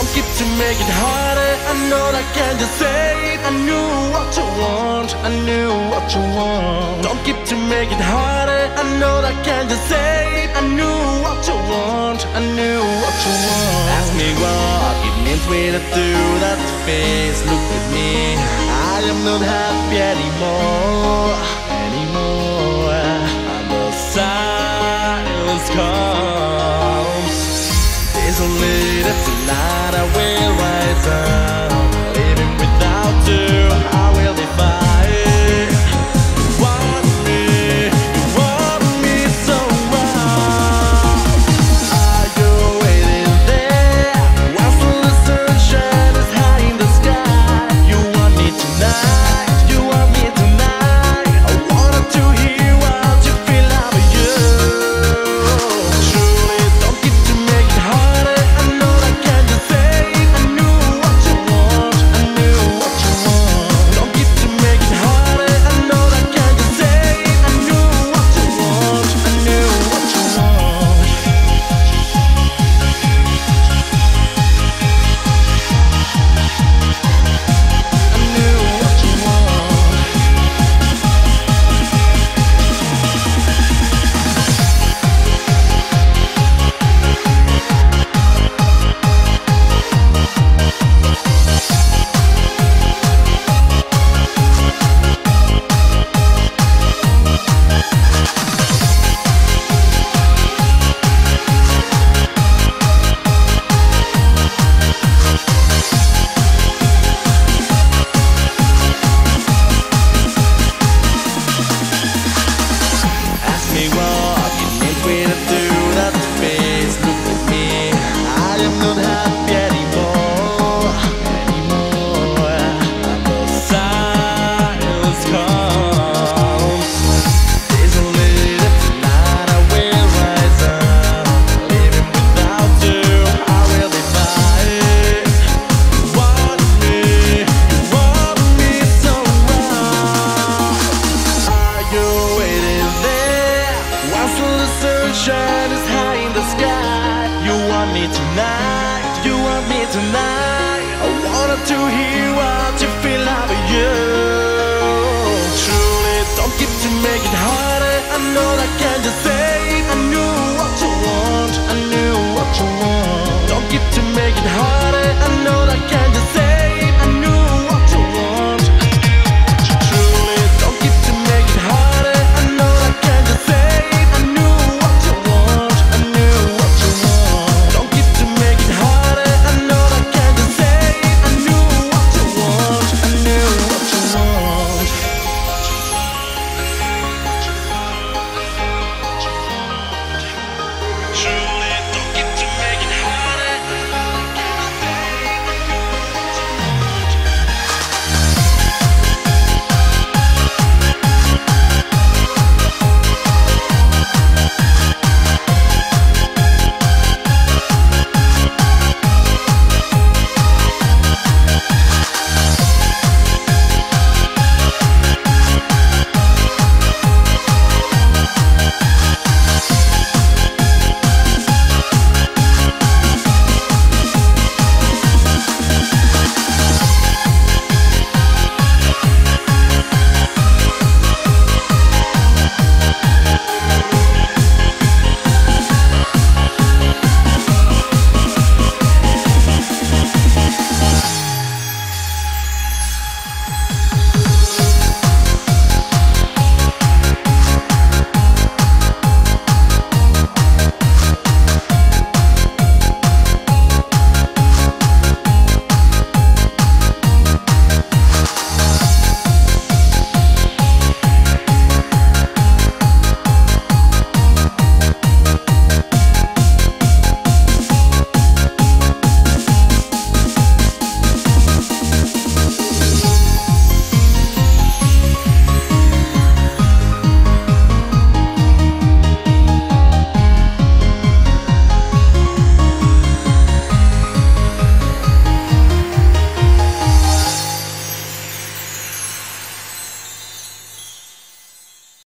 keep to make it harder. I know I can just say it. I knew what you want, I knew what you want. Don't keep to make it harder. I know I can just say it. I knew what you want, I knew what you want. Ask me what it means when I do that face. Look at me, I am not happy anymore, anymore. And the silence comes. There's only that tonight I will rise up. Living without you, I will defy it. You want me so wrong. Are you waiting there? While still the sunshine is high in the sky. You want me tonight, you want me tonight. I wanted to hear what you feel about you. Truly, don't keep to make it harder. I know I can just say it. I knew what you want, I knew what you want. Don't keep to make it harder. I know I can just say it. I knew what you want, I knew what you want. I knew what you want. Ask me what it means when I do that face. Look at me, I am not happy anymore, anymore. And the silence comes. There's only that tonight I will rise up. Living without you, I will defy it. You want me so wrong. Are you waiting there? While still the sunshine is high in the sky. You want me tonight, you want me tonight. I wanted to hear what you feel about you. Truly, don't keep to make it harder. I know I can just say it. I knew what you want, I knew what you want. Don't keep to make it harder.